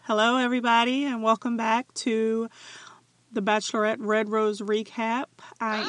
Hello, everybody, and welcome back to the Bachelorette Red Rose Recap. Hi.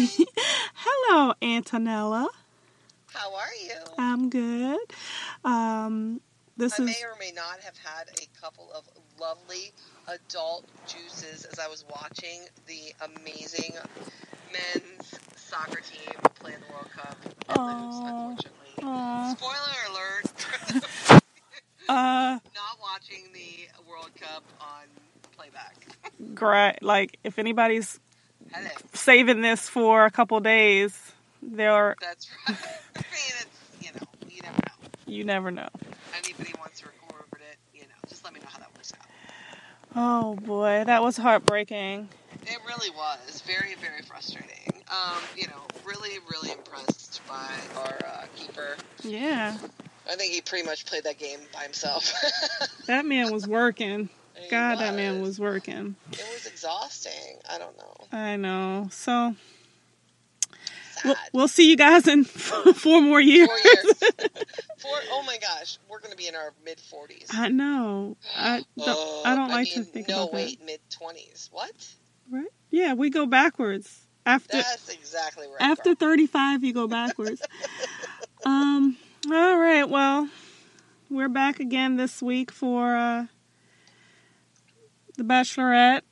Hello, Antonella. How are you? I'm good. I may or may not have had a couple of lovely adult juices as I was watching the amazing men's soccer team play in the World Cup and lose, unfortunately. Spoiler alert. Not watching the World Cup on playback. Great. Like, if anybody's saving this for a couple days, they're... That's right. I mean, it's, you never know. You never know. Anybody wants to record it, just let me know how that works out. Oh, boy. That was heartbreaking. It really was. Very, very frustrating. Really, really impressed by our keeper. Yeah. I think he pretty much played that game by himself. That man was working. God, that man was working. It was exhausting. I don't know. I know. So, sad. We'll see you guys in 4 more years. 4 years. Oh my gosh, we're going to be in our mid-40s. I know. I don't like to think about that. No, wait, mid-20s. What? Right? Yeah, we go backwards. That's exactly right. After 35, you go backwards. All right, well, we're back again this week for the Bachelorette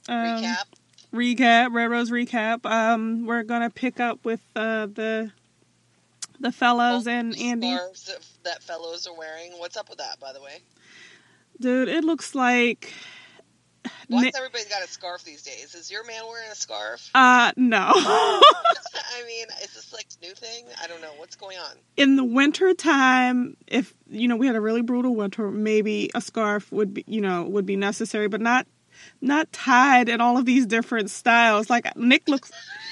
recap, Red Rose recap. We're gonna pick up with the fellows and Andy. Scarves that fellows are wearing. What's up with that, by the way? Dude, it looks like. Why has everybody got a scarf these days? Is your man wearing a scarf? No. I mean, is this like a new thing? I don't know. What's going on? In the winter time, if, we had a really brutal winter, maybe a scarf would be necessary, but not tied in all of these different styles. Like Nick looks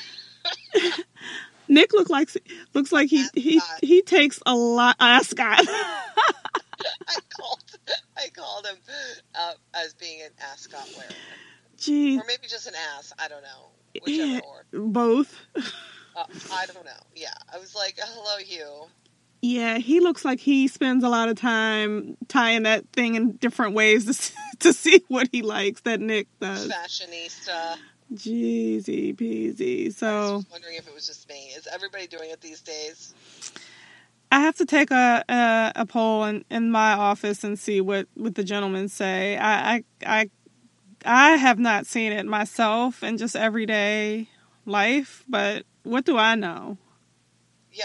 like he takes a lot. Ascot. I called him as being an ascot wearer. Jeez. Or maybe just an ass. I don't know. Whichever or. Both. I don't know. Yeah. I was like, hello, Hugh. Yeah, he looks like he spends a lot of time tying that thing in different ways to see what he likes, that Nick does. Fashionista. Jeezy peasy. So, I was just wondering if it was just me. Is everybody doing it these days? I have to take a poll in my office and see what the gentlemen say. I have not seen it myself in just everyday life, but what do I know? Yeah,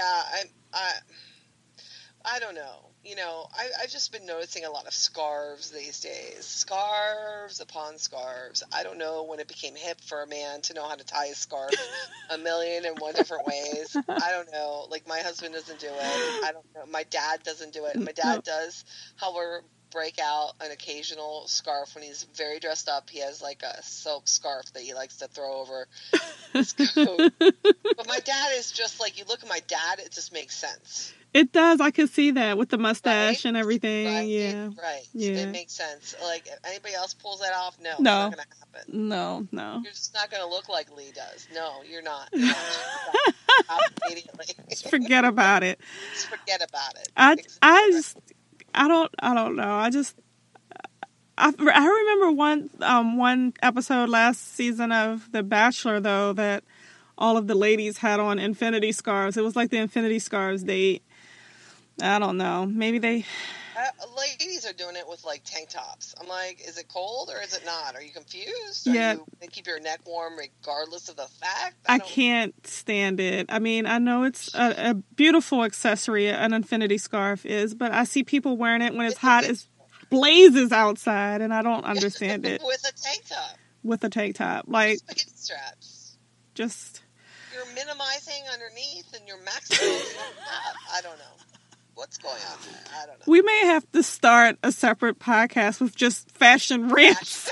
I don't know. I've just been noticing a lot of scarves these days. Scarves upon scarves. I don't know when it became hip for a man to know how to tie his scarf 1,000,001 different ways. I don't know. Like, my husband doesn't do it. I don't know. My dad doesn't do it. My dad does, however, break out an occasional scarf when he's very dressed up. He has, like, a silk scarf that he likes to throw over his coat. But my dad is just, like, you look at my dad, it just makes sense. It does. I can see that with the mustache and everything. Right? Yeah. Right. Yeah. It makes sense. Like, if anybody else pulls that off, no. It's not going to happen. No. You're just not going to look like Lee does. No, you're not. Immediately. Just forget about it. Just forget about it. I don't know. I remember one episode last season of The Bachelor, though, that all of the ladies had on infinity scarves. It was like the infinity scarves date. I don't know. Maybe they... ladies are doing it with, like, tank tops. I'm like, is it cold or is it not? Are you confused? Yeah. They keep your neck warm regardless of the fact? I can't stand it. I mean, I know it's a beautiful accessory, an infinity scarf is, but I see people wearing it when it's hot as blazes outside, and I don't understand it. With a tank top. With a tank top. Like... Spaghetti straps. Just... You're minimizing underneath and you're maximizing up. I don't know. What's going on there? I don't know. We may have to start a separate podcast with just fashion rants.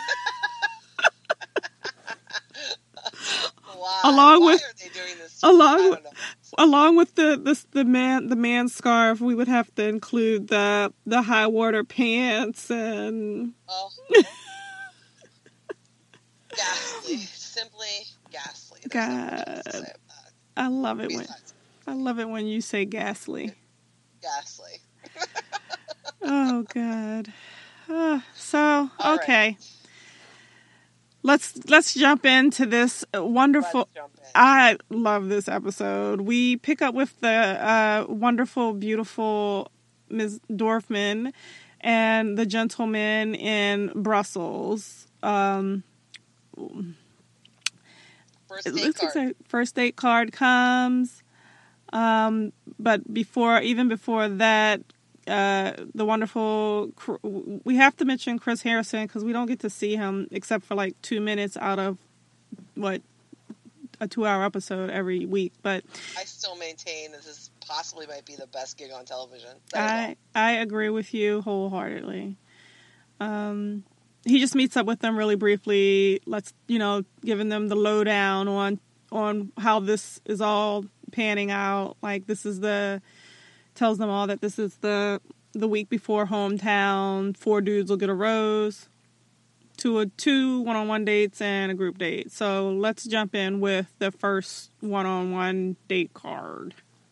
Why are they doing this? Along with the man scarf, we would have to include the high water pants and ghastly, simply ghastly. God, I love it when you say ghastly. Ghastly. Oh God. So, All okay. right. Let's jump into this wonderful. Let's jump in. I love this episode. We pick up with the wonderful, beautiful Ms. Dorfman and the gentleman in Brussels. First date card comes. But even before that, the wonderful, we have to mention Chris Harrison because we don't get to see him except for like 2 minutes out of a 2-hour episode every week. But I still maintain this possibly might be the best gig on television. I agree with you wholeheartedly. He just meets up with them really briefly. Giving them the lowdown on how this is all panning out. Like tells them all that this is the week before hometown. 4 dudes will get a rose. 2 one-on-one dates and a group date. So let's jump in with the first one-on-one date card.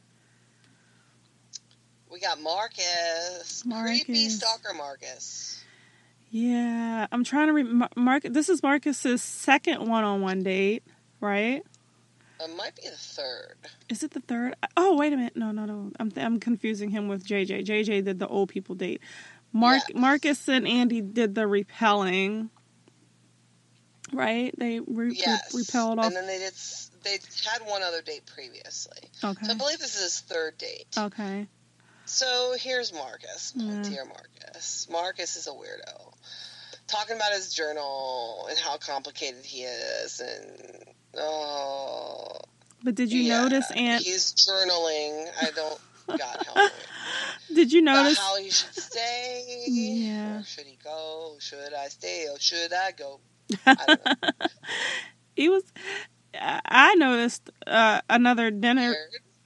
We got Marcus. Creepy stalker Marcus. Yeah, I'm trying to remember. This is Marcus's second one-on-one date, right? It might be the third. Is it the third? Oh, wait a minute. No. I'm confusing him with JJ. JJ did the old people date. Marcus and Andy did the repelling, right? They repelled off. And then they had one other date previously. Okay. So I believe this is his third date. Okay. So here's Marcus. Dear Marcus. Marcus is a weirdo. Talking about his journal and how complicated he is and But did you notice, Aunt? He's journaling. I don't. God help me. Did you notice how he should stay? Yeah. Or should he go? Should I stay or should I go? I don't know. I noticed another dinner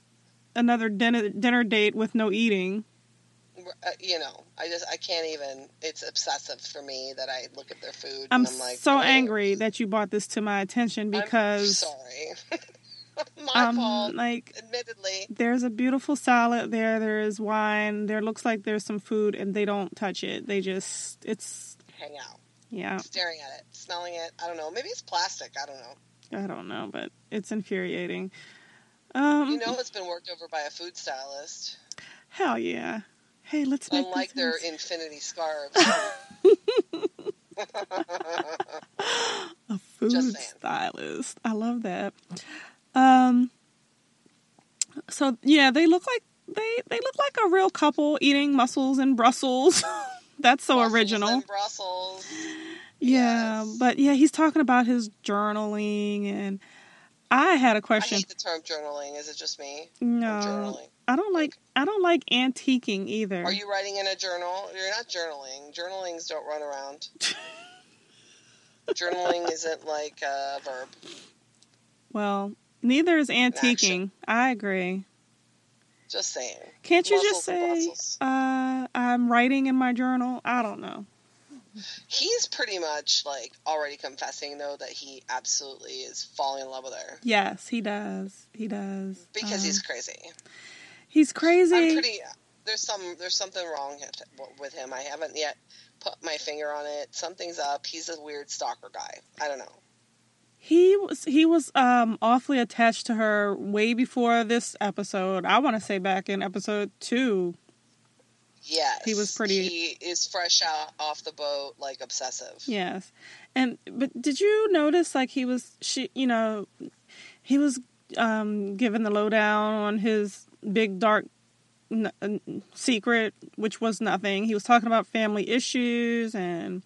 date with no eating. I can't even. It's obsessive for me that I look at their food. I'm and I'm like, so angry that you brought this to my attention because. I'm sorry. My fault. Admittedly, there's a beautiful salad there. There is wine. There looks like there's some food, and they don't touch it. They just hang out. Yeah, staring at it, smelling it. I don't know. Maybe it's plastic. I don't know, but it's infuriating. It's been worked over by a food stylist. Hell yeah. Hey, let's make unlike their infinity scarves. A food stylist. I love that. So yeah, they look like a real couple eating mussels in Brussels. That's so original. In Brussels. Yeah, yes. But yeah, he's talking about his journaling, and I had a question. I hate the term journaling. Is it just me? No, I don't like antiquing either. Are you writing in a journal? You're not journaling. Journalings don't run around. Journaling isn't like a verb. Well, neither is antiquing. I agree. Just saying. Can't you just say, I'm writing in my journal? I don't know. He's pretty much already confessing though that he absolutely is falling in love with her. Yes, he does. Because he's crazy. He's crazy. There's something wrong with him. I haven't yet put my finger on it. Something's up. He's a weird stalker guy. I don't know. He was awfully attached to her way before this episode. I want to say back in episode 2. Yes. He was pretty. He is fresh out off the boat, obsessive. Yes. But did you notice he was given the lowdown on his big dark secret, which was nothing. He was talking about family issues and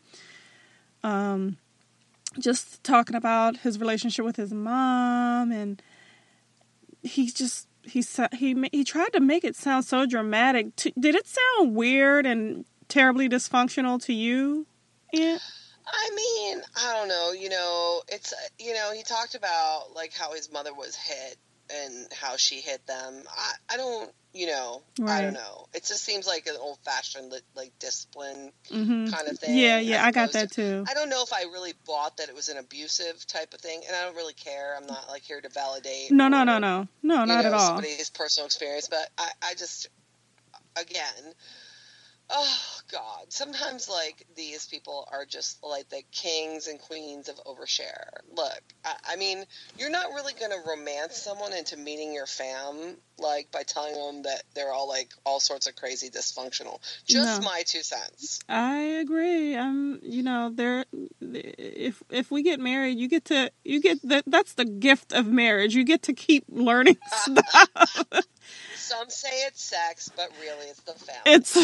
just talking about his relationship with his mom, and he tried to make it sound so dramatic. Did it sound weird and terribly dysfunctional to you? Yeah. I mean, I don't know. It's he talked about how his mother was hit and how she hit them. I don't. Right. I don't know. It just seems like an old-fashioned, discipline kind of thing. Yeah, I got that too. I don't know if I really bought that it was an abusive type of thing, and I don't really care. I'm not, here to validate. No, not at all. Somebody's personal experience, but I just, again, Oh God! Sometimes like these people are just like the kings and queens of overshare. Look, I mean, you're not really gonna romance someone into meeting your fam like by telling them that they're all like all sorts of crazy dysfunctional. Just No. my 2 cents. I agree. There. If we get married, you get that's the gift of marriage. You get to keep learning stuff. Some say it's sex, but really it's the family. It's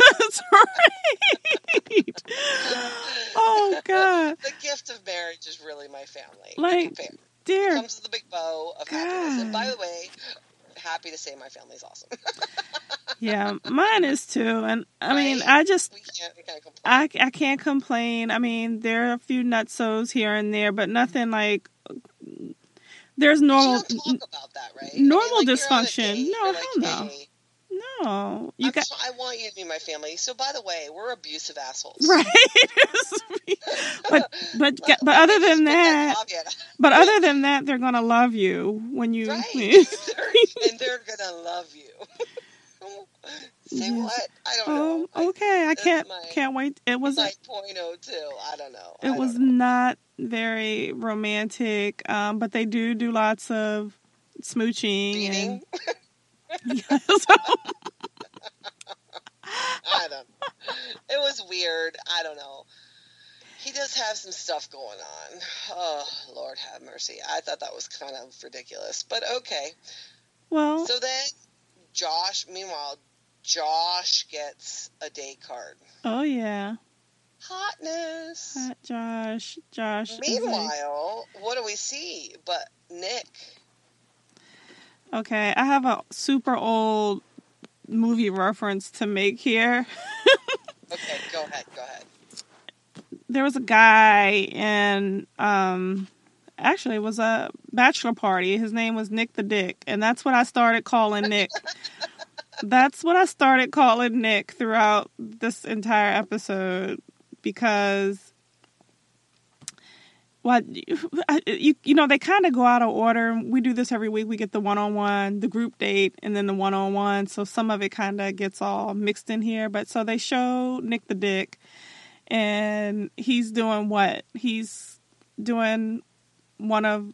right. Oh God. The gift of marriage is really my family. Like, dear it comes with a big bow of happiness. And by the way, happy to say my family's awesome. Yeah, mine is too. And I mean, Right? I just we can't complain. I can't complain. I mean, there are a few nutsos here and there, but nothing like there's normal. But you don't talk about that, right? Normal I mean, like, dysfunction. you're on a date, No, you're hell no. Hey, No, I want you to be my family. So, by the way, we're abusive assholes, right? but other than that, other than that, they're gonna love you when you. Right, and they're gonna love you. Say Yes. what? I don't know. Okay, I can't wait. It was like 0.02. I don't know. It was not very romantic, but they do lots of smooching. Beating? Yes. I don't know. It was weird. I don't know. He does have some stuff going on. Oh, Lord have mercy. I thought that was kind of ridiculous, but okay. Well. So then meanwhile, Josh gets a date card. Oh, yeah. Hotness. Hot Josh. Meanwhile, what do we see but Nick? Okay, I have a super old movie reference to make here. Okay, go ahead. There was a guy in, actually it was a bachelor party. His name was Nick the Dick, and that's what I started calling Nick. That's what I started calling Nick throughout this entire episode, because they kind of go out of order. We do this every week. We get the one-on-one, the group date, and then the one-on-one. So some of it kind of gets all mixed in here. But so they show Nick the Dick, and he's doing what? He's doing one of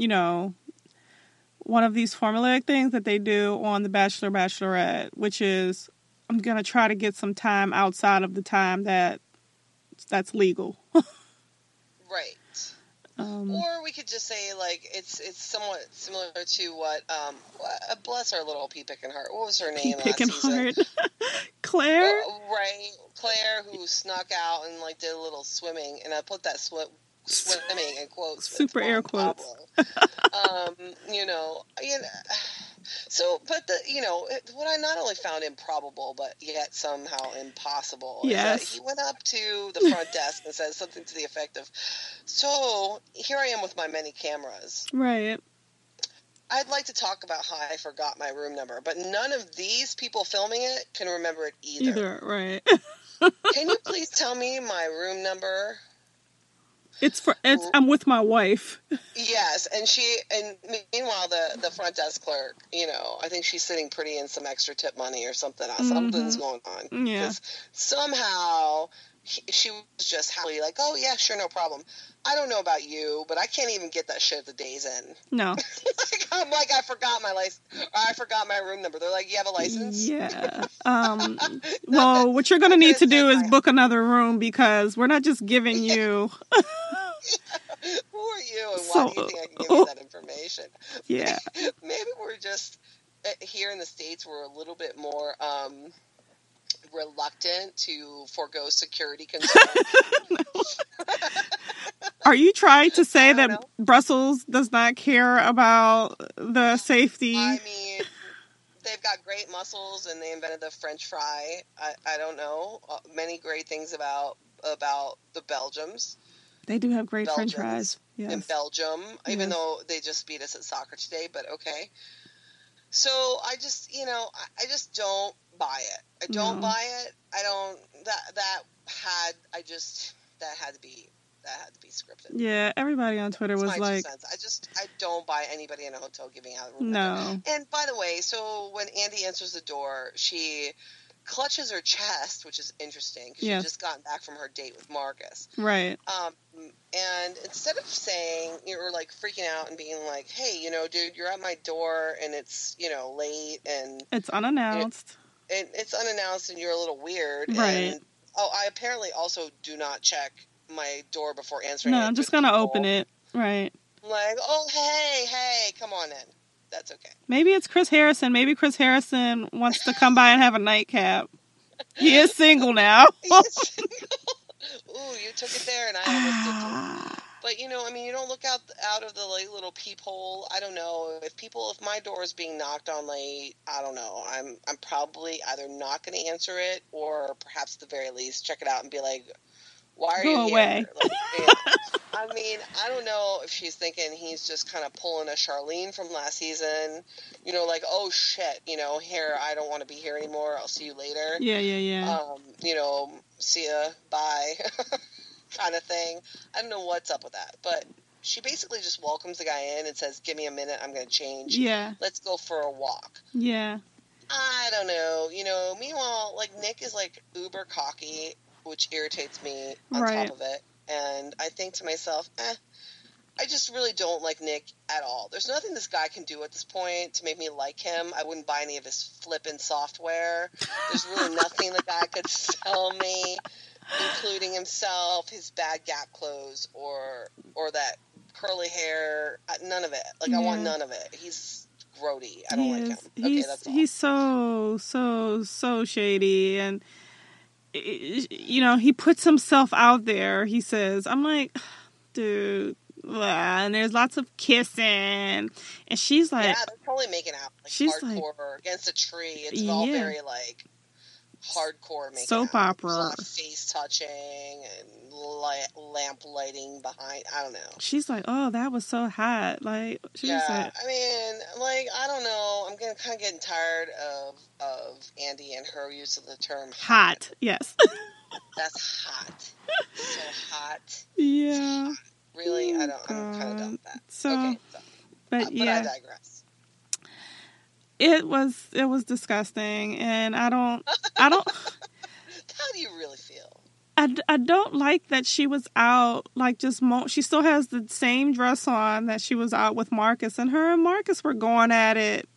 these formulaic things that they do on The Bachelor, Bachelorette, which is, I'm going to try to get some time outside of the time that's legal. Right. Or we could just say, like, it's somewhat similar to what bless our little pea picking heart. What was her name last season? Claire? Right. Claire, who snuck out and, like, did a little swimming, and I put that swimming in quotes. Super air quotes. So, but what I not only found improbable, but yet somehow impossible, is that he went up to the front desk and said something to the effect of, "So, here I am with my many cameras. Right. I'd like to talk about how I forgot my room number, but none of these people filming it can remember it either. Right. Can you please tell me my room number?" I'm with my wife. Yes, and meanwhile the front desk clerk, I think she's sitting pretty in some extra tip money or something. Mm-hmm. Something's going on. Yeah. Somehow she was just happily like, "Oh yeah, sure, no problem." I don't know about you, but I can't even get that shit at the day's end. No. I'm like, I forgot my license. I forgot my room number. They're like, "You have a license?" Yeah. Well, what you're going to need to do is book another room, because we're not just giving you. Who are you, and why do you think I can give you that information? Yeah. Maybe we're just here in the States. We're a little bit more reluctant to forego security concerns. Are you trying to say that Brussels does not care about the safety? I mean, they've got great muscles, and they invented the French fry. I don't know many great things about the Belgians. They do have great French fries. Yes. In Belgium, even though they just beat us at soccer today, but okay. So I just don't buy it. I don't buy it. I don't. That had to be scripted. Yeah, everybody on Twitter was like, I don't buy anybody in a hotel giving out a room. No. And by the way, so when Andy answers the door, she clutches her chest, which is interesting because Yes. she'd just gotten back from her date with Marcus. Right. And instead of saying, or like freaking out and being like, hey, dude, you're at my door and it's, late and It's unannounced. it's unannounced and you're a little weird. Right. And, I apparently also do not check my door before answering it. No, I'm just going to open it. Right. Like, oh, hey, come on in. That's okay. Maybe it's Chris Harrison. Maybe Chris Harrison wants to come by and have a nightcap. He is single now. He's single. Ooh, you took it there and I almost did too. But, you don't look out of the like, little peephole. I don't know. If my door is being knocked on late, I don't know. I'm probably either not going to answer it or perhaps at the very least check it out and be like, why are you Go here? away. Like, I don't know if she's thinking he's just kind of pulling a Charlene from last season. Like, oh, shit, here, I don't want to be here anymore. I'll see you later. Yeah. See ya, bye, kind of thing. I don't know what's up with that. But she basically just welcomes the guy in and says, give me a minute, I'm going to change. Yeah. Let's go for a walk. Yeah. I don't know. Meanwhile, like, Nick is, like, uber cocky, which irritates me on Right. top of it. And I think to myself, I just really don't like Nick at all. There's nothing this guy can do at this point to make me like him. I wouldn't buy any of his flippin' software. There's really nothing the guy could sell me, including himself, his bad Gap clothes, or that curly hair. None of it. Like, I want none of it. He's grody. I don't like him. Okay, that's all. He's so shady, and he puts himself out there. He says, I'm like, dude. And there's lots of kissing, and she's like, yeah, they're totally making out, like, she's hardcore like, against a tree. It's all very like hardcore making soap out. opera. There's a lot of face touching and lamp lighting behind. I don't know. She's like, oh, that was so hot. Like, she's like, I don't know. I'm kind of getting tired of Andy and her use of the term hot. Yes. That's hot. So hot. Yeah. Really? I'm kind of done with that. So, okay, but I digress. It was disgusting, and I don't. How do you really feel? I don't like that she was out, like, just she still has the same dress on that she was out with Marcus, and her and Marcus were going at it,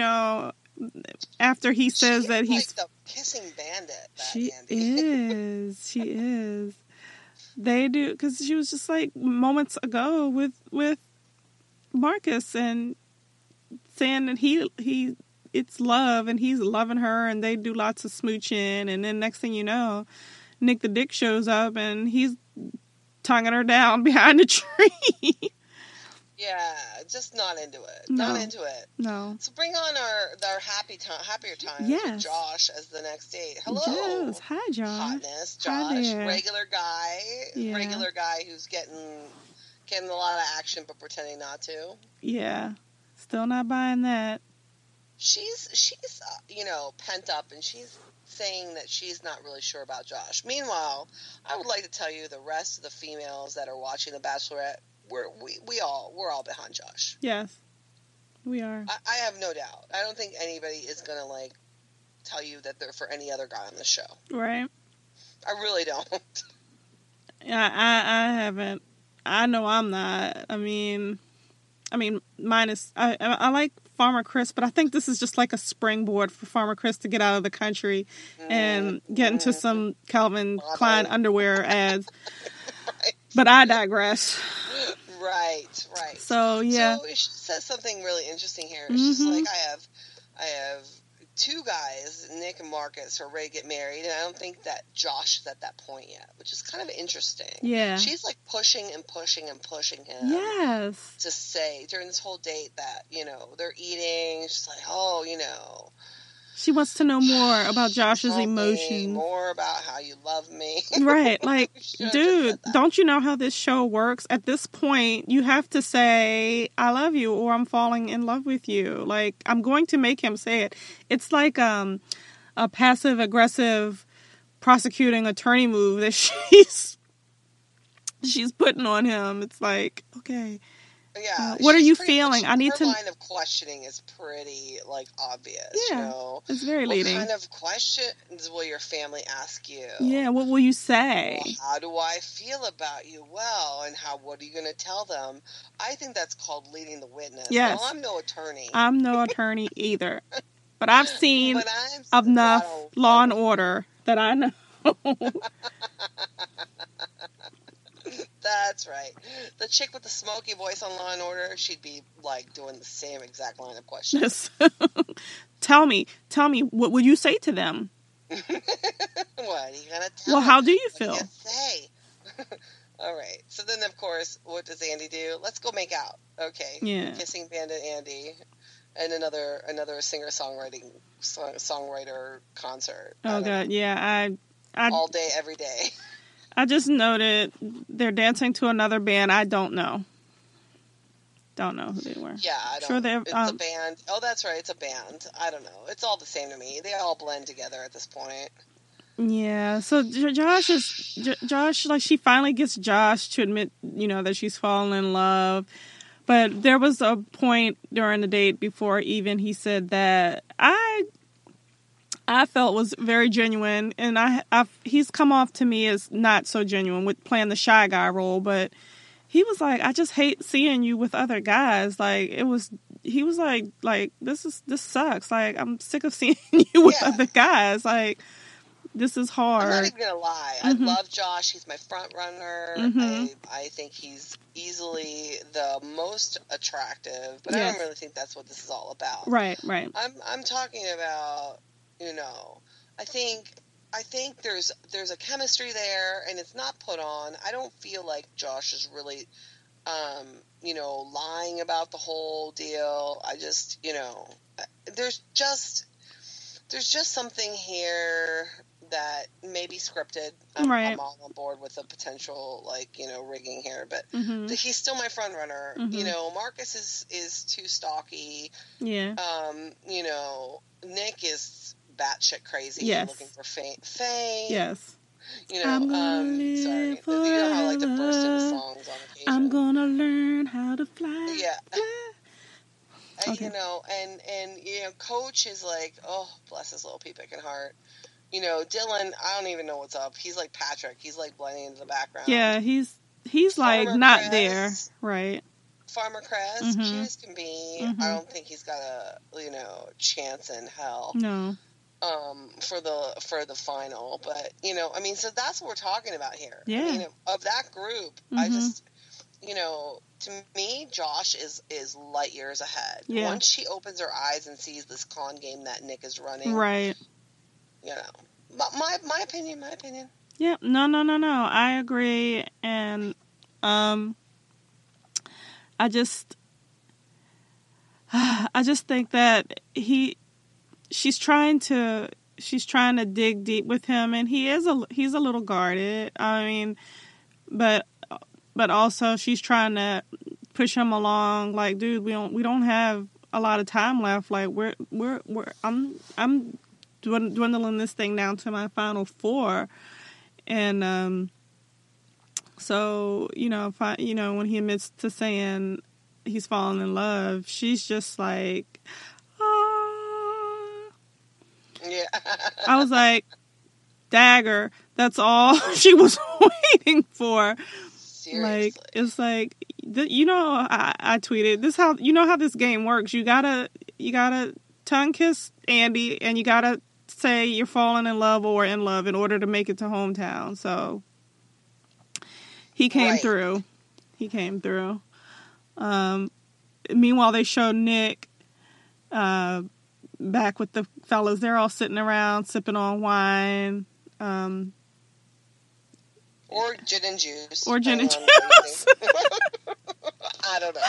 after he says that he's like the kissing bandit. She Andy. She is. They do, because she was just like moments ago with Marcus and saying that it's love and he's loving her and they do lots of smooching, and then next thing you know, Nick the Dick shows up and he's tonguing her down behind a tree. Yeah, just not into it. No. Not into it. No. So bring on our happier times Yes. with Josh as the next date. Hello. Yes. Hi, Josh. Hotness. Hi Josh, there. regular guy. Yeah. Regular guy who's getting a lot of action but pretending not to. Yeah. Still not buying that. She's pent up, and she's saying that she's not really sure about Josh. Meanwhile, I would like to tell you the rest of the females that are watching The Bachelorette, we're all behind Josh. Yes. We are. I have no doubt. I don't think anybody is gonna like tell you that they're for any other guy on the show. Right. I really don't. I haven't. I know I'm not. I mean, minus I like Farmer Chris, but I think this is just like a springboard for Farmer Chris to get out of the country and get into some Calvin Klein underwear ads. Right. But I digress. Right. So yeah. So she says something really interesting here. She's like, I have two guys, Nick and Marcus, are ready to get married, and I don't think that Josh is at that point yet, which is kind of interesting. Yeah. She's like pushing him Yes. to say during this whole date that, they're eating. She's like, oh, She wants to know more about Josh's tell me emotions. more about how you love me. Right. Like, Should've just dude, said that. don't you know how this show works? At this point, you have to say, I love you, or I'm falling in love with you. Like, I'm going to make him say it. It's like a passive-aggressive prosecuting attorney move that she's putting on him. It's like, okay. Yeah, what are she's you pretty feeling? I need her to. line of questioning is pretty, like, obvious, you Yeah, know? it's very What leading. kind of questions will your family ask you? Yeah, what will you Well, say? how do I feel about you? Well, and what are you going to tell them? I think that's called leading the witness. Well, Yes, I'm no attorney. I'm no attorney either, but I've seen But I enough don't Law and understand. Order that I know. That's right. The chick with the smoky voice on Law and Order, she'd be, like, doing the same exact line of questioning. Yes. Tell me, what will you say to them? What are you going to tell Well, them? how do you What do you feel? say? All right. So then, of course, what does Andy do? Let's go make out. Okay. Yeah. Kissing Bandit Andy, and another songwriter concert. Oh God, yeah. I All day, every day. I just noted they're dancing to another band. I don't know. Don't know who they were. Yeah, I don't. Sure, they're. It's a band. Oh, that's right. It's a band. I don't know. It's all the same to me. They all blend together at this point. Yeah. So Josh. Like, she finally gets Josh to admit, that she's fallen in love. But there was a point during the date before even he said that I felt was very genuine, and he's come off to me as not so genuine with playing the shy guy role, but he was like, I just hate seeing you with other guys. Like, he was like, this sucks. Like, I'm sick of seeing you with other guys. Like, this is hard. I'm not even gonna lie. Mm-hmm. I love Josh. He's my front runner. Mm-hmm. I think he's easily the most attractive, but Yes. I don't really think that's what this is all about. Right. I'm talking about, I think there's a chemistry there, and it's not put on. I don't feel like Josh is really, lying about the whole deal. I just, there's just something here that may be scripted. Right. I'm all on board with the potential, rigging here, but Mm-hmm. he's still my front runner. Mm-hmm. Marcus is too stocky. Yeah. Nick is batshit crazy. Yes. Looking for fame. Yes. I'm gonna live sorry. Forever. You know how I like to burst into songs on occasion. I'm gonna learn how to fly. Yeah. Fly. Okay. And Coach is like, oh, bless his little pea-picking heart. Dylan, I don't even know what's up. He's like Patrick. He's like blending into the background. Yeah, he's Farmer like not Cress, there, right? Farmer Cress, Mm-hmm. cute as can be. Mm-hmm. I don't think he's got a chance in hell. No. For the final, but so that's what we're talking about here. Yeah. I mean, of that group, Mm-hmm. I just, to me, Josh is light years ahead. Yeah. Once she opens her eyes and sees this con game that Nick is running, Right. my opinion. Yeah. No. I agree, and I just think that she's trying to dig deep with him, and he's a little guarded. I mean, but also she's trying to push him along. Like, dude, we don't have a lot of time left. Like, I'm dwindling this thing down to my final 4, and so if when he admits to saying he's fallen in love, she's just like, Yeah. I was like, dagger. That's all she was waiting for. Seriously. Like, it's like, I tweeted this, how this game works. You gotta tongue kiss Andy, and you gotta say you're falling in love or in love in order to make it to hometown. So he came through. Meanwhile, they showed Nick back with the fellas. They're all sitting around sipping on wine. Or gin and juice. Or gin and juice. I don't know.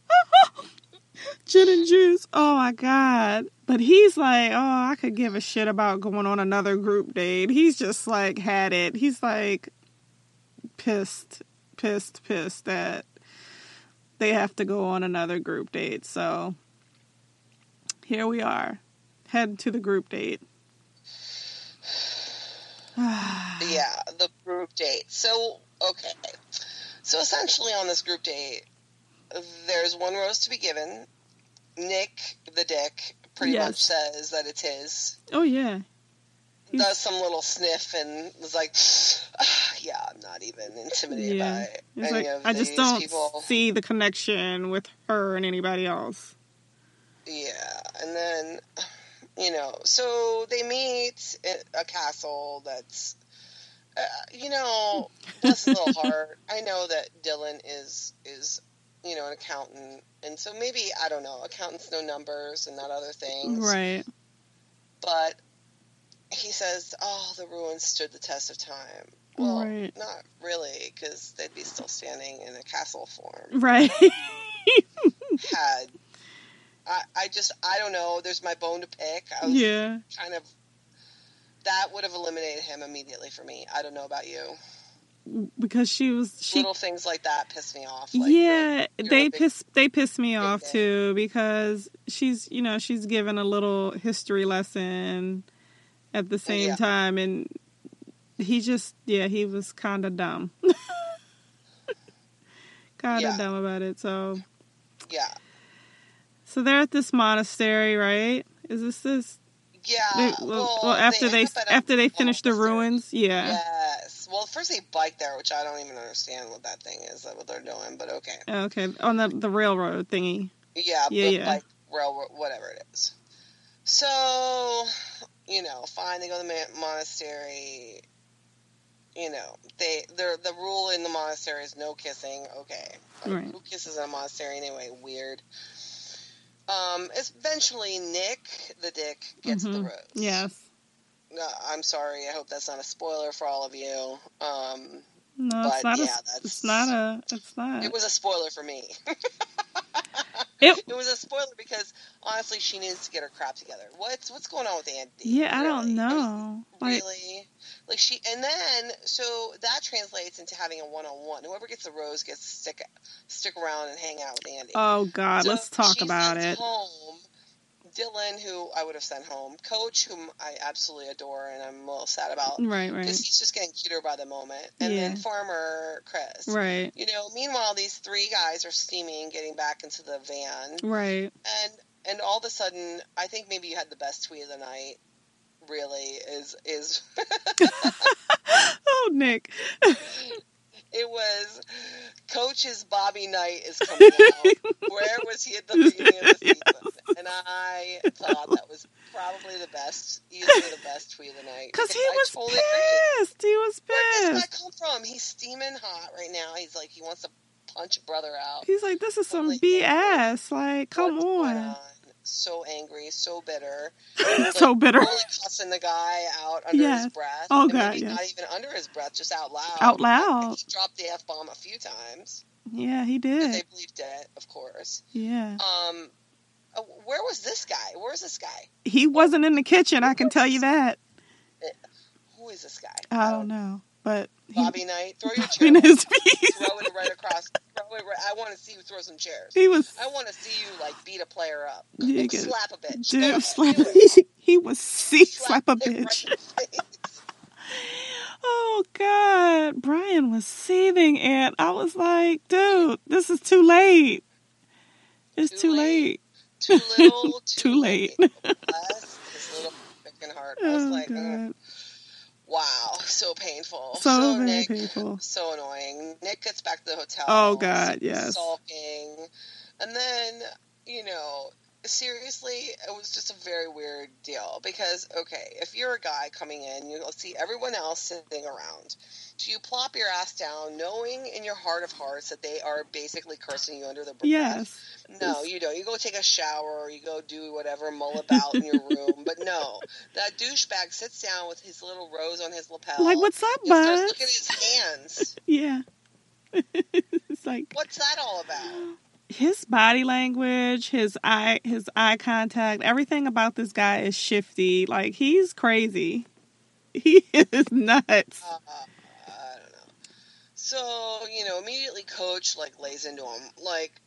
Gin and juice. Oh my God. But he's like, I could give a shit about going on another group date. He's just like had it. He's like pissed that they have to go on another group date. So here we are. Head to the group date. Yeah, the group date. So, okay. So essentially on this group date, there's one rose to be given. Nick, the dick, pretty much says that it's his. Oh, yeah. Does some little sniff and was like, yeah, I'm not even intimidated by any of I these just don't people. See the connection with her and anybody else. Yeah, and then, so they meet at a castle that's, bless his little heart. I know that Dylan is an accountant, and so maybe, I don't know, accountants know numbers and not other things. Right. But he says, the ruins stood the test of time. Well, not really, because they'd be still standing in a castle form. Right. I don't know, there's my bone to pick. I was kind of, that would have eliminated him immediately for me. I don't know about you. Because little things like that piss me off. Like, they piss me off too, because she's given a little history lesson at the same time, and he just he was kind of dumb. Dumb about it. So so they're at this monastery, right? Is this yeah, after they finish the ruins, yes. Well, first they bike there, which I don't even understand what that thing is, what they're doing, but okay. Okay, on the railroad thingy. Yeah, bike railroad, whatever it is. So, fine, they go to the monastery. The rule in the monastery is no kissing. Okay, right. Who kisses in a monastery anyway? Weird. Eventually, Nick, the dick, gets the rose. Yes. I'm sorry. I hope that's not a spoiler for all of you. No, but it's not. It's not. It was a spoiler for me. It was a spoiler because honestly, she needs to get her crap together. What's going on with Andy? Yeah, I don't know. Really? And then so that translates into having a one-on-one. Whoever gets the rose gets to stick around and hang out with Andy. Oh God, so let's talk about it. Home. Dylan, who I would have sent home, Coach, whom I absolutely adore and I'm a little sad about. Right. Because he's just getting cuter by the moment. And then Farmer Chris. Right. Meanwhile, these three guys are steaming, getting back into the van. Right. And all of a sudden, I think maybe you had the best tweet of the night, really, is... Oh, Nick. It was Coach's Bobby Knight is coming out. Where was he at the beginning of the season? And I thought that was probably easily the best tweet of the night. Because he was pissed. He was pissed. Where does that come from? He's steaming hot right now. He's like, he wants to punch a brother out. He's like, this is some BS. Like, come on. So angry, so bitter. So bitter. Really cussing the guy out under his breath. Oh, God, maybe not even under his breath, just out loud. Out loud. He dropped the F-bomb a few times. Yeah, he did. They believed it, of course. Yeah. Where was this guy? Where's this guy? He wasn't in the kitchen, I can tell you that. Who is this guy? I don't know, but... Bobby Knight, throw your chair. Throw it right across. I want to see you throw some chairs. I want to see you, beat a player up. Slap a bitch. Dude, he was slap a bitch. Right. Oh, God. Brian was seething, and I was like, dude, this is too late. It's too late. Too little, too late. Bless his little freaking heart. I was like, God. Wow, so painful. So very painful. So annoying. Nick gets back to the hotel. Oh, God, yes. Sulking. And then, seriously, it was just a very weird deal. Because, okay, if you're a guy coming in, you'll see everyone else sitting around. Do you plop your ass down knowing in your heart of hearts that they are basically cursing you under the breath? Yes. No, you don't. You go take a shower or you go do whatever, mull about in your room. But no, that douchebag sits down with his little rose on his lapel. Like, what's up, bud? Starts looking at his hands. Yeah. It's like... What's that all about? His body language, his eye contact, everything about this guy is shifty. Like, he's crazy. He is nuts. I don't know. So, immediately Coach, lays into him.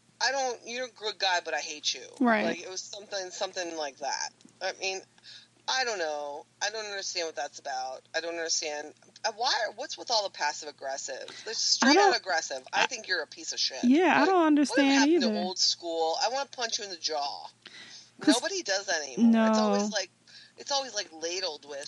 You're a good guy, but I hate you. Right. It was something like that. I mean, I don't know. I don't understand what that's about. I don't understand what's with all the passive aggressive. They're straight out aggressive. I think you're a piece of shit. Yeah, I don't understand whatever happened either. to old school? I want to punch you in the jaw. 'Cause Nobody does that anymore. No. It's always like ladled with,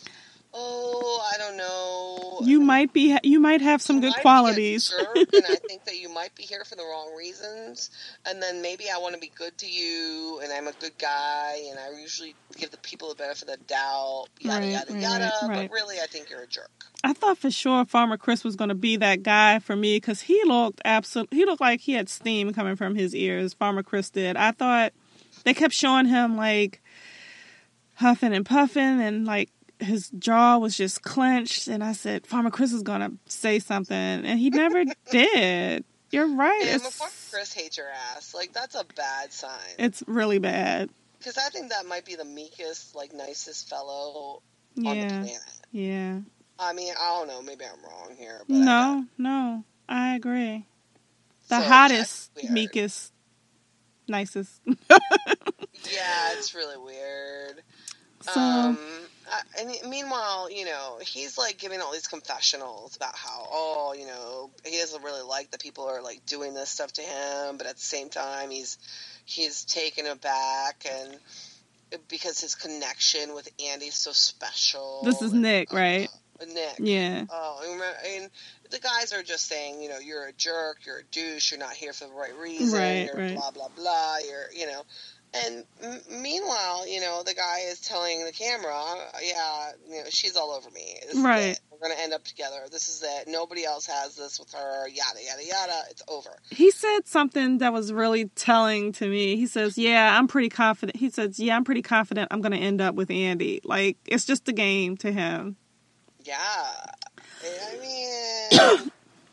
oh, I don't know. You might have some good qualities. You might be a jerk, and I think that you might be here for the wrong reasons. And then maybe I want to be good to you, and I'm a good guy, and I usually give the people the benefit of the doubt, yada, yada, yada. But really, I think you're a jerk. I thought for sure Farmer Chris was going to be that guy for me because he looked like he had steam coming from his ears. Farmer Chris did. I thought they kept showing him like huffing and puffing, and like his jaw was just clenched, and I said, Farmer Chris is going to say something, and he never did. You're right. Yeah, Farmer Chris hates your ass. Like, that's a bad sign. It's really bad. Because I think that might be the meekest, like, nicest fellow on the planet. Yeah. I mean, I don't know. Maybe I'm wrong here. But No. I agree. The hottest, meekest, nicest. Yeah, it's really weird. So, and meanwhile, he's like giving all these confessionals about how, he doesn't really like that people are like doing this stuff to him, but at the same time, he's taken aback, and because his connection with Andy's so special. This is Nick, right? Nick. Yeah. And the guys are just saying, you're a jerk, you're a douche, you're not here for the right reason, you're blah, blah, blah, And meanwhile, the guy is telling the camera, she's all over me. This is it. We're going to end up together. This is it. Nobody else has this with her. Yada, yada, yada. It's over. He said something that was really telling to me. He says, I'm pretty confident. He says, I'm pretty confident I'm going to end up with Andy. Like, it's just a game to him. Yeah. I mean,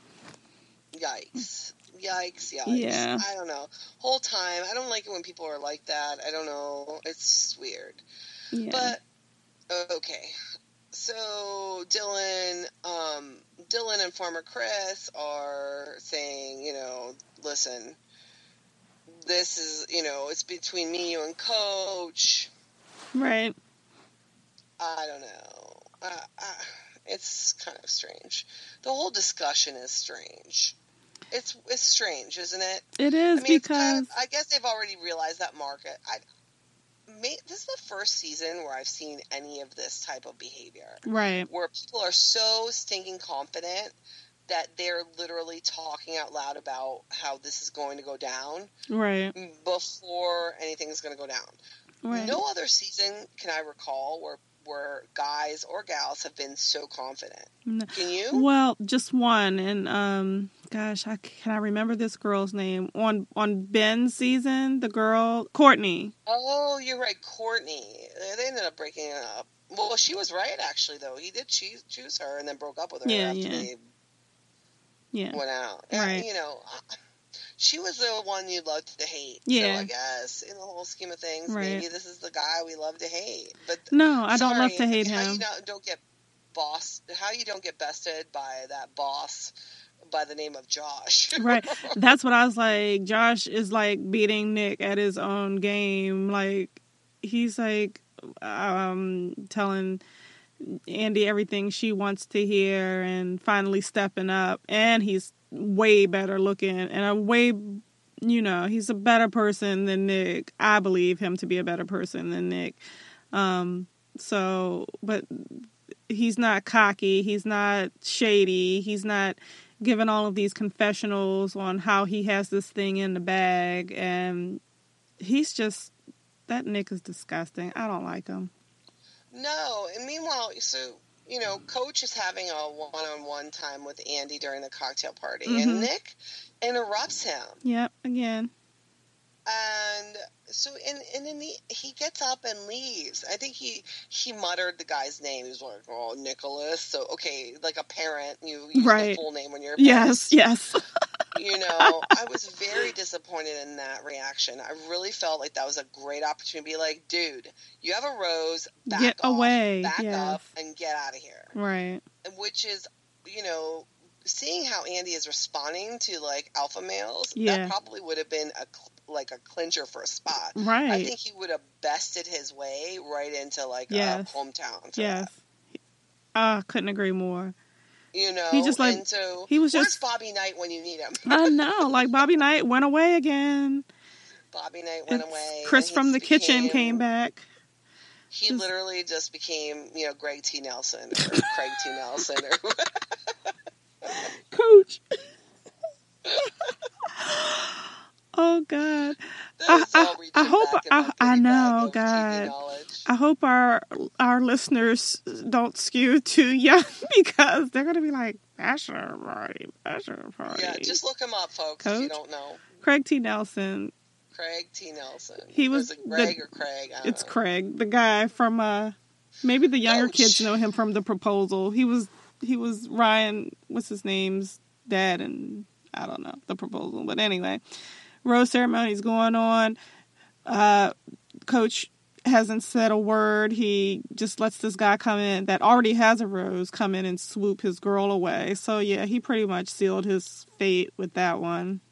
yikes. Yikes. Yeah. I don't know. Whole time, I don't like it when people are like that. I don't know. It's weird. Yeah. But, okay. So, Dylan and Farmer Chris are saying, listen, this is, it's between me, you, and Coach. Right. I don't know. It's kind of strange. The whole discussion is strange. It's strange, isn't it? It is, because I guess they've already realized that market. This is the first season where I've seen any of this type of behavior. Right. Where people are so stinking confident that they're literally talking out loud about how this is going to go down. Right. Before anything's going to go down. Right. No other season can I recall where guys or gals have been so confident. No. Can you? Well, just one, and can I remember this girl's name on Ben's season? The girl Courtney. Oh, you're right, Courtney. They ended up breaking it up. Well, she was right actually, though. He did choose her and then broke up with her after they went out. Right. And, she was the one you loved to hate. Yeah. So I guess in the whole scheme of things, maybe this is the guy we love to hate. But no, I don't love to hate him. How you don't get bested by that boss by the name of Josh. Right. That's what I was like. Josh is like beating Nick at his own game. Like, he's like telling Andy everything she wants to hear and finally stepping up. And he's way better looking and he's a better person than Nick. I believe him to be a better person than Nick. But he's not cocky. He's not shady. He's not giving all of these confessionals on how he has this thing in the bag. And he's just, that Nick is disgusting. I don't like him. No. And meanwhile, Coach is having a one-on-one time with Andy during the cocktail party, and Nick interrupts him. Yep, again. And so, and then he gets up and leaves. I think he muttered the guy's name. He was like, "Oh, Nicholas." So, okay, like a parent, you use the full name when you're yes. I was very disappointed in that reaction. I really felt like that was a great opportunity to be like, dude, you have a rose, back up, and get out of here. Right. Which is, seeing how Andy is responding to like alpha males, Yeah. that probably would have been a clincher for a spot. Right. I think he would have bested his way right into like Yes. a hometown. For Yes. that. Couldn't agree more. You know, He just like and so he was where's just Bobby Knight when you need him? I know, like Bobby Knight went away again. Bobby Knight went away. Chris and from the kitchen came back. He literally just became, you know, Greg T. Nelson or Craig T. Nelson or Coach. Oh God. I hope I know, God. I hope our listeners don't skew too young because they're gonna be like bachelor party. Yeah, just look him up, folks, Coach? if you don't know. Craig T. Nelson. Craig T. Nelson. He was it Greg or Craig? It's Craig, the guy from maybe the younger Coach. kids know him from The Proposal. He was Ryan, what's his name's dad, and I don't know, The Proposal. But anyway, rose ceremony's going on. Coach hasn't said a word. He just lets this guy come in that already has a rose come in and swoop his girl away. So yeah, he pretty much sealed his fate with that one.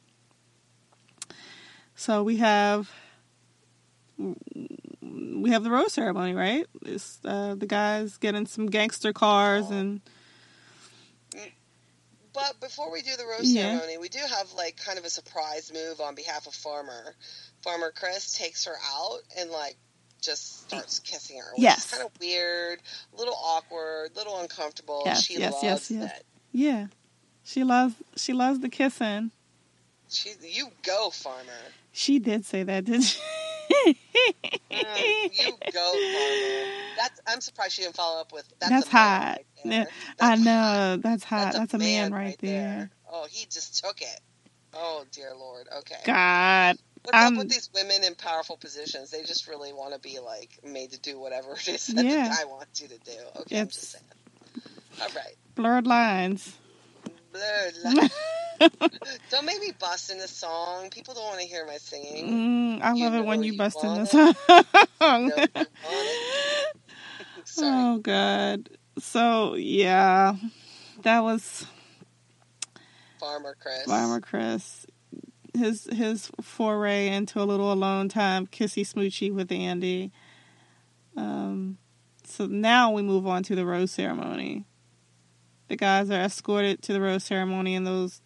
So we have the rose ceremony, right? It's the guys getting some gangster cars and. But before we do the rose ceremony, we do have like kind of a surprise move on behalf of Farmer. Farmer Chris takes her out and like just starts kissing her, which is kind of weird, a little awkward, a little uncomfortable. She loves it. Yeah, she loves the kissing. You go, Farmer. She did say that, didn't she? You go, Farmer. I'm surprised she didn't follow up with that's hot. I know, that's hot. That's a man right there. Oh, he just took it. Oh, dear Lord. Okay. God. What's up with these women in powerful positions? They just really want to be like made to do whatever it is that the guy wants you to do. Okay, I'm just saying. All right. Blurred lines. Don't make me bust in the song. People don't want to hear my singing. I love it when you bust in the song. Oh God. So yeah, that was Farmer Chris. His foray into a little alone time, kissy smoochy with Andy. So now we move on to the rose ceremony. The guys are escorted to the rose ceremony in those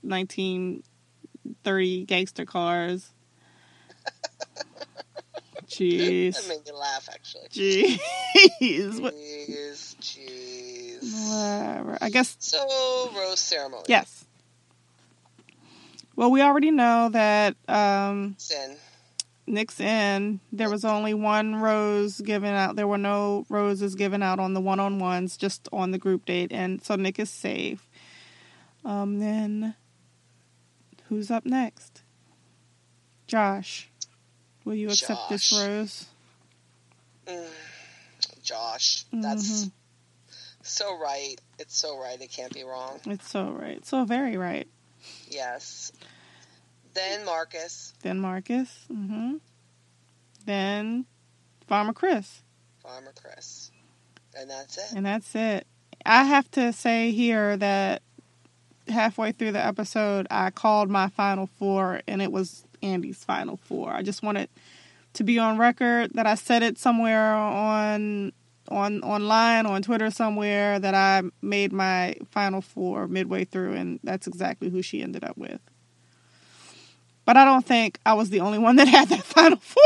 1930 gangster cars. Jeez. That made me laugh, actually. Jeez. Jeez. Whatever. I guess. So, rose ceremony. Yes. Well, we already know that Nick's in. There was only one rose given out. There were no roses given out on the one-on-ones, just on the group date. And so Nick is safe. Then who's up next? Josh. Will you accept this rose? Josh. That's so right. It's so right. It can't be wrong. It's so right. So very right. Yes. Then Marcus. Mm-hmm. Then Farmer Chris. And that's it. I have to say here that halfway through the episode, I called my final four, and it was Andy's final four. I just wanted to be on record that I said it somewhere online, on Twitter somewhere, that I made my final four midway through, and that's exactly who she ended up with. But I don't think I was the only one that had that final four.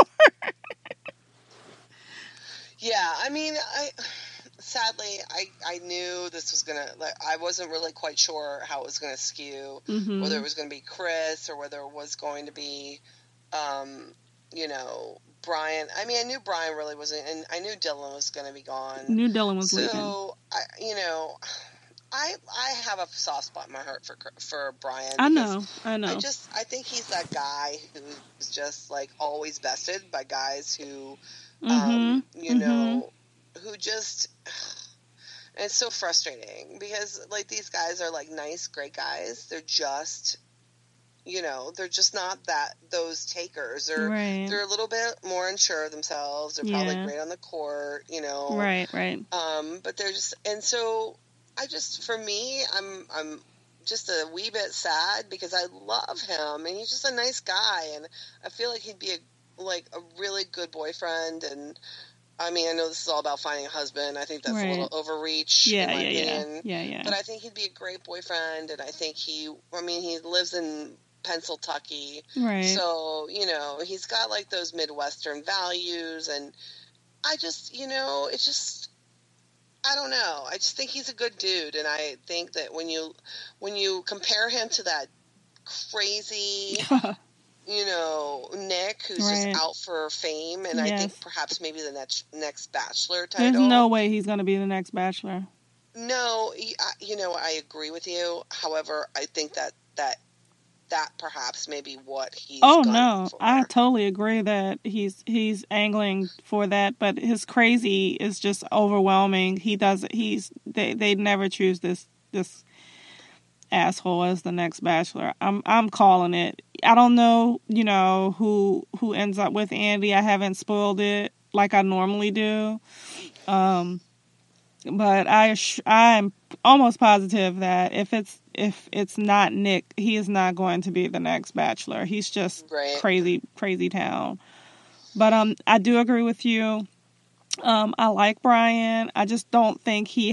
Yeah, I mean, sadly, I knew this was gonna, like, I wasn't really quite sure how it was gonna skew, whether it was gonna be Chris or whether it was going to be, Brian. I mean, I knew Brian really wasn't, and I knew Dylan was gonna be gone. Knew Dylan was leaving. So, I have a soft spot in my heart for Brian. I know. I think he's that guy who's just like always bested by guys who, who just. And it's so frustrating because like these guys are like nice, great guys. They're just, they're just not those takers. They're a little bit more unsure of themselves. They're probably great on the court, Right. Right. But they're just, and so. For me, I'm just a wee bit sad because I love him and he's just a nice guy, and I feel like he'd be a really good boyfriend. And I mean, I know this is all about finding a husband. I think that's a little overreach in my opinion. Yeah. But I think he'd be a great boyfriend, and I think he lives in Pennsylvania. Right. So, he's got like those Midwestern values, and I just, I don't know. I just think he's a good dude, and I think that when you compare him to that crazy Nick, who's just out for fame, and I think perhaps maybe the next Bachelor title. There's no way he's going to be the next Bachelor. No, I agree with you. However, I think that perhaps maybe what he's no, for. I totally agree that he's angling for that, but his crazy is just overwhelming. They never choose this asshole as the next Bachelor. I'm calling it. I don't know, who ends up with Andy. I haven't spoiled it like I normally do. But I'm almost positive that if it's not Nick, he is not going to be the next Bachelor. He's just crazy town. But I do agree with you. I like Brian. I just don't think he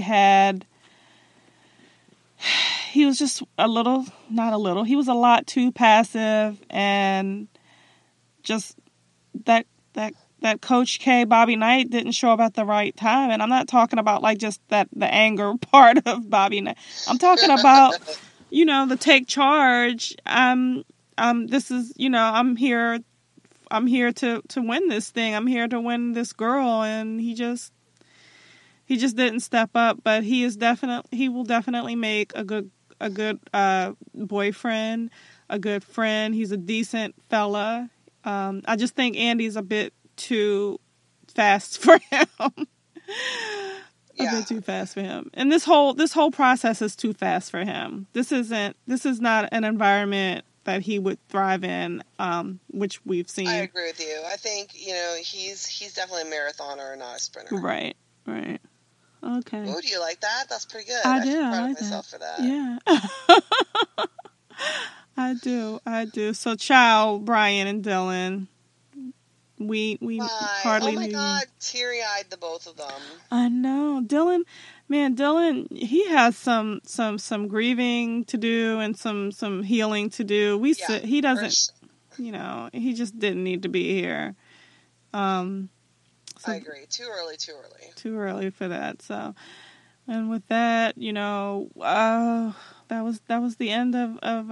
was just he was a lot too passive, and just that Coach K, Bobby Knight, didn't show up at the right time. And I'm not talking about like just the anger part of Bobby Knight. I'm talking about, the take charge. This is, I'm here to win this thing. I'm here to win this girl. And he just didn't step up, but he will definitely make a good boyfriend, a good friend. He's a decent fella. I just think Andy's a bit too fast for him. A bit too fast for him. And this whole process is too fast for him. This is not an environment that he would thrive in, which we've seen. I agree with you. I think, he's definitely a marathoner, not a sprinter. Right. Okay. Ooh, do you like that? That's pretty good. I do. I'm proud I of like myself for that. Yeah. I do. So, ciao, Brian and Dylan. We hardly. Oh my God, teary-eyed, the both of them. I know, Dylan. He has some grieving to do and some healing to do. He doesn't. He just didn't need to be here. I agree. Too early. Too early for that. So, and with that, that was the end of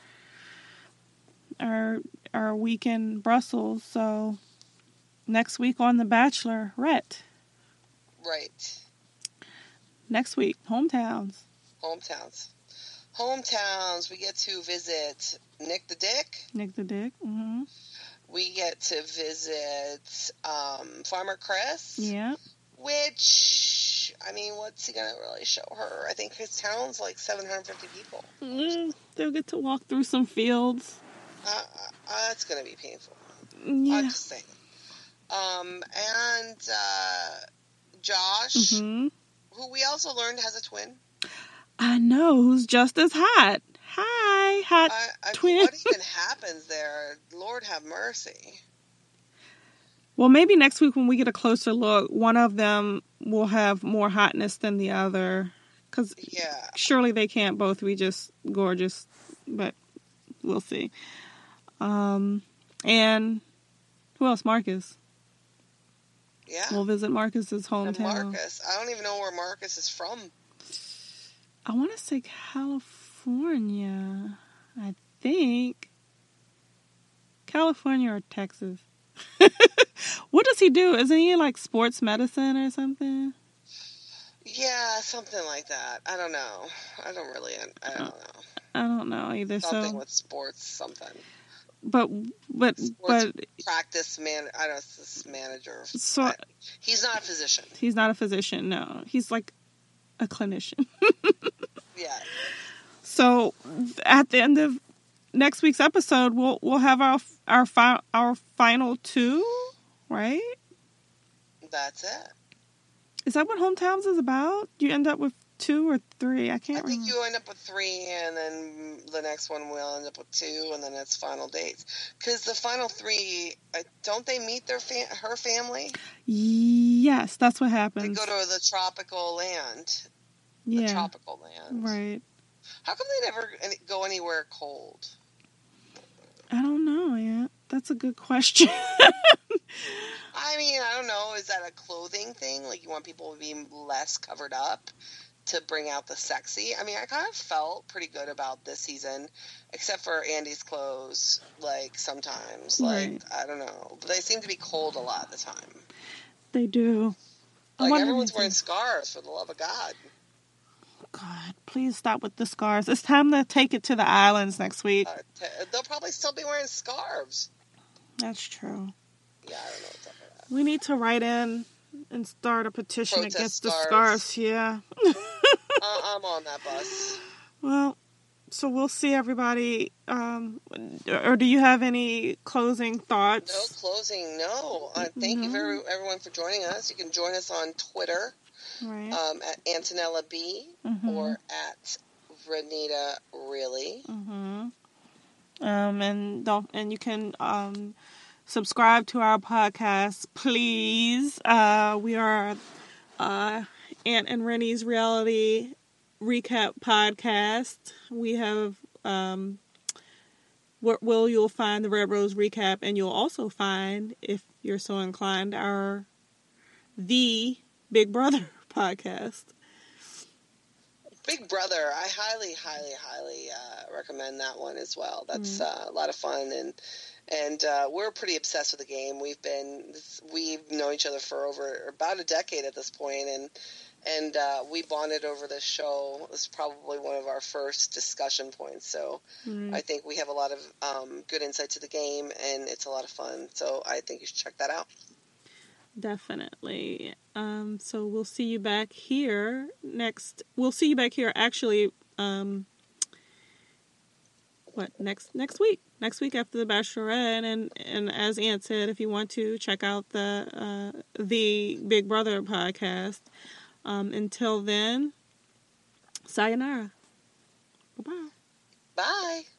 our week in Brussels. So next week on The Bachelorette. Right. Next week, hometowns. We get to visit Nick the Dick. Mm-hmm. We get to visit Farmer Chris. Yeah. Which, what's he going to really show her? I think his town's like 750 people. They'll get to walk through some fields. That's going to be painful. Yeah. I'm just saying. And Josh, mm-hmm. who we also learned has a twin. I know, who's just as hot. Hi, hot twin. What even happens there? Lord have mercy. Well, maybe next week when we get a closer look, one of them will have more hotness than the other. Because surely they can't both be just gorgeous, but we'll see. And who else? Marcus. Yeah. We'll visit Marcus's hometown. Marcus. I don't even know where Marcus is from. I want to say California. I think. California or Texas. What does he do? Isn't he like sports medicine or something? Yeah, something like that. I don't know. I don't know. I don't know either. Something with sports, something. But practice manager. So he's not a physician. He's not a physician. No, he's like a clinician. Yeah. So at the end of next week's episode, we'll have our final two, right? That's it. Is that what Hometowns is about? You end up with 2 or 3. I can't I think remember. you end up with 3, and then the next one will end up with 2, and then it's final dates. Because the final 3, don't they meet her family? Yes, that's what They happens. go to the tropical land. Yeah. The tropical land. Right. How come they never go anywhere cold? I don't know yet. That's a good question. I mean, I don't know. Is that a clothing thing? Like, you want people to be less covered up to bring out the sexy? I mean, I kind of felt pretty good about this season, except for Andy's clothes, like, sometimes. Like, Right. I don't know. But they seem to be cold a lot of the time. They do. Like, everyone's wearing scarves, for the love of God. God, please stop with the scarves. It's time to take it to the islands next week. They'll probably still be wearing scarves. That's true. Yeah, I don't know what's up with that. We need to write in and start a petition Protest against the scarves. scarves. Yeah. I'm on that bus. Well, so we'll see everybody. Or do you have any closing thoughts? No closing, no. Thank you everyone for joining us. You can join us on Twitter. Right. At Antonella B or at Renita Really. And you can subscribe to our podcast, please. We are Aunt and Rennie's Reality Recap Podcast. We have you'll find the Red Rose Recap, and you'll also find, if you're so inclined, our The Big Brother podcast. Big Brother, I highly recommend that one as well. That's a lot of fun, and we're pretty obsessed with the game. We've known each other for over about a decade at this point, and we bonded over this show. It was probably one of our first discussion points. So I think we have a lot of good insight to the game, and it's a lot of fun. So I think you should check that out. Definitely. So we'll see you back here next. We'll see you back here actually. Next week? Next week after the Bachelorette, and as Aunt said, if you want to check out the Big Brother podcast. Until then, sayonara. Bye-bye. Bye.